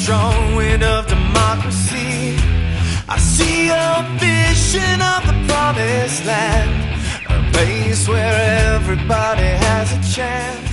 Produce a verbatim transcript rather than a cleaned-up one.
strong wind of democracy. I see a vision of the promised land, a place where everybody has a chance.